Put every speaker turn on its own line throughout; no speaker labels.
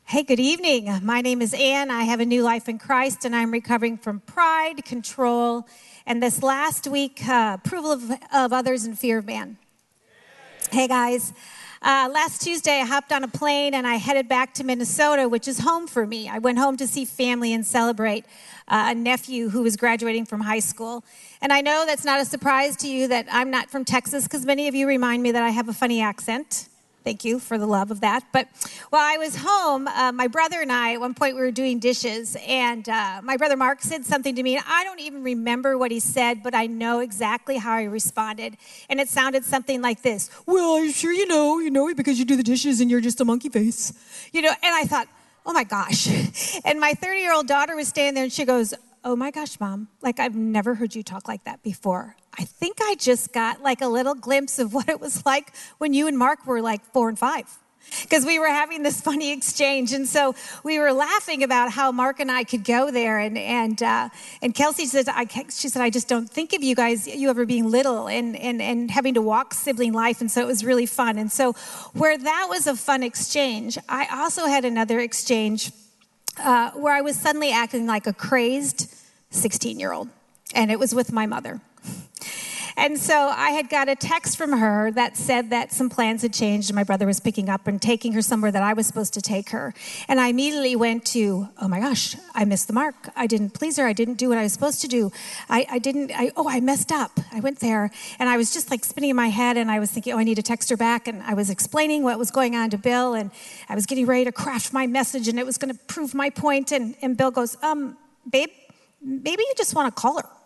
Hey, good evening. My name is Ann. I have a new life in Christ, and I'm recovering from pride, control, and this last week, approval of others and fear of man. Hey, guys. Last Tuesday, I hopped on a plane, and I headed back to Minnesota, which is home for me. I went home to see family and celebrate a nephew who was graduating from high school. And I know that's not a surprise to you that I'm not from Texas, because many of you remind me that I have a funny accent. Thank you for the love of that. But while I was home, my brother and I, at one point, we were doing dishes, and my brother Mark said something to me. I don't even remember what he said, but I know exactly how he responded. And it sounded something like this. Well, I'm sure you know, because you do the dishes and you're just a monkey face. And I thought, oh my gosh. And my 30-year-old daughter was standing there, and she goes, oh my gosh, Mom, I've never heard you talk like that before. I think I just got a little glimpse of what it was like when you and Mark were 4 and 5. Because we were having this funny exchange. And so we were laughing about how Mark and I could go there. And Kelsey said, I just don't think of you guys, you ever being little and having to walk sibling life. And so it was really fun. And so where that was a fun exchange, I also had another exchange where I was suddenly acting like a crazed 16-year-old. And it was with my mother. And so I had got a text from her that said that some plans had changed and my brother was picking up and taking her somewhere that I was supposed to take her. And I immediately went to, oh my gosh, I missed the mark. I didn't please her. I didn't do what I was supposed to do. I messed up. I went there and I was just spinning in my head and I was thinking, I need to text her back. And I was explaining what was going on to Bill and I was getting ready to craft my message and it was going to prove my point. And Bill goes, babe, maybe you just want to call her.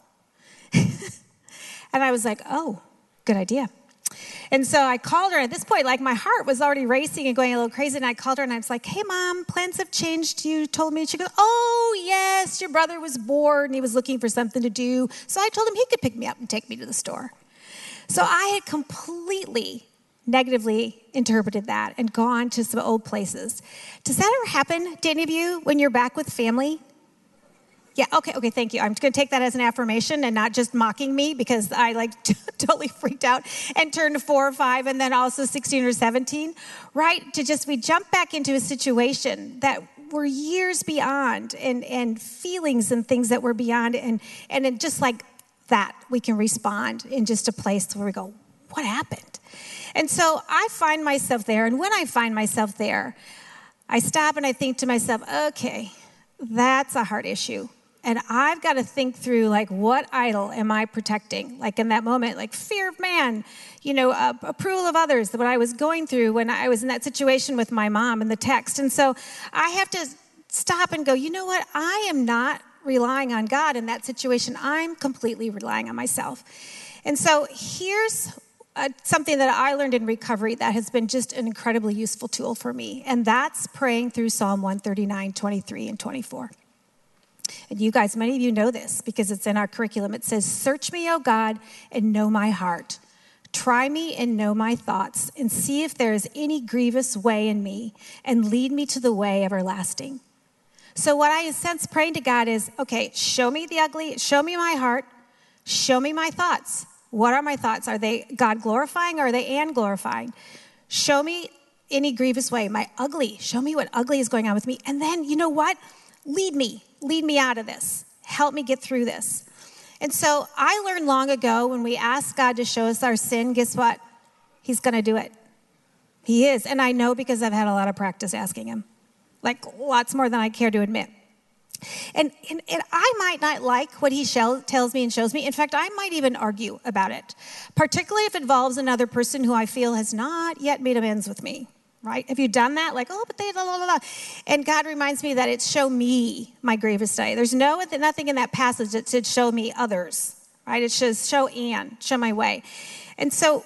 And I was like, oh, good idea. And so I called her. At this point, my heart was already racing and going a little crazy. And I called her and I was like, hey, Mom, plans have changed. You told me. She goes, oh, yes, your brother was bored and he was looking for something to do. So I told him he could pick me up and take me to the store. So I had completely negatively interpreted that and gone to some old places. Does that ever happen to any of you when you're back with family? Yeah, okay, thank you. I'm going to take that as an affirmation and not just mocking me because I totally freaked out and turned 4 or 5 and then also 16 or 17, right? We jump back into a situation that were years beyond and feelings and things that were beyond and then just like that, we can respond in just a place where we go, what happened? And so I find myself there, and when I find myself there, I stop and I think to myself, okay, that's a hard issue. And I've got to think through, what idol am I protecting? In that moment, fear of man, approval of others, what I was going through when I was in that situation with my mom and the text. And so I have to stop and go, you know what? I am not relying on God in that situation. I'm completely relying on myself. And so here's something that I learned in recovery that has been just an incredibly useful tool for me. And that's praying through Psalm 139, 23, and 24. And you guys, many of you know this because it's in our curriculum. It says, search me, O God, and know my heart. Try me and know my thoughts, and see if there is any grievous way in me, and lead me to the way everlasting. So what I sense praying to God is, okay, show me the ugly, show me my heart, show me my thoughts. What are my thoughts? Are they God glorifying or are they Ann glorifying? Show me any grievous way, my ugly. Show me what ugly is going on with me. And then, you know what? Lead me out of this. Help me get through this. And so I learned long ago when we ask God to show us our sin, guess what? He's going to do it. He is. And I know because I've had a lot of practice asking him. Lots more than I care to admit. And I might not like what he tells me and shows me. In fact, I might even argue about it, particularly if it involves another person who I feel has not yet made amends with me. Right? Have you done that? But they, blah, blah, blah. And God reminds me that it's show me my gravest day. There's nothing in that passage that said show me others, right? It says show Ann, show my way. And so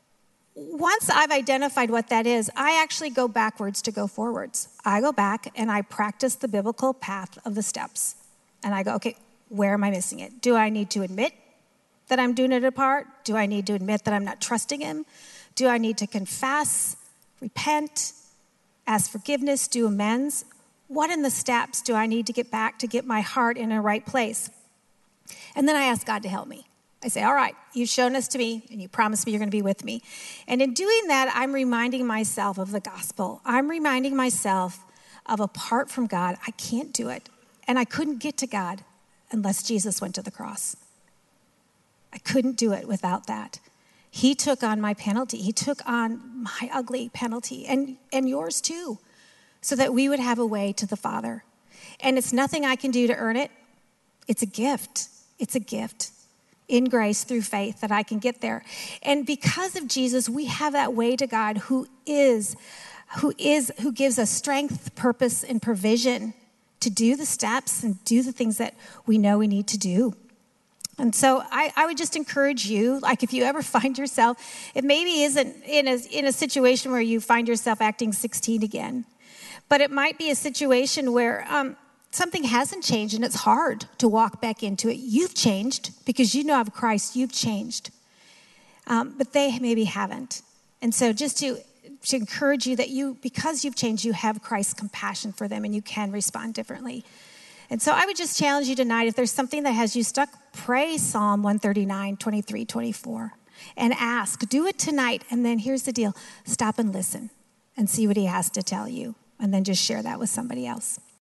once I've identified what that is, I actually go backwards to go forwards. I go back and I practice the biblical path of the steps. And I go, okay, where am I missing it? Do I need to admit that I'm doing it apart? Do I need to admit that I'm not trusting him? Do I need to confess? Repent, ask forgiveness, do amends. What in the steps do I need to get back to get my heart in a right place? And then I ask God to help me. I say, all right, you've shown this to me and you promised me you're going to be with me. And in doing that, I'm reminding myself of the gospel. I'm reminding myself of apart from God, I can't do it. And I couldn't get to God unless Jesus went to the cross. I couldn't do it without that. He took on my penalty. He took on my ugly penalty and yours too, so that we would have a way to the Father. And it's nothing I can do to earn it. It's a gift. It's a gift in grace through faith that I can get there. And because of Jesus, we have that way to God who gives us strength, purpose, and provision to do the steps and do the things that we know we need to do. And so I would just encourage you, like if you ever find yourself, it maybe isn't in a situation where you find yourself acting 16 again, but it might be a situation where something hasn't changed and it's hard to walk back into it. You've changed because you know of Christ, you've changed. But they maybe haven't. And so just to encourage you that because you've changed, you have Christ's compassion for them and you can respond differently. And so I would just challenge you tonight, if there's something that has you stuck, pray Psalm 139, 23, 24, and ask. Do it tonight, and then here's the deal. Stop and listen and see what he has to tell you, and then just share that with somebody else.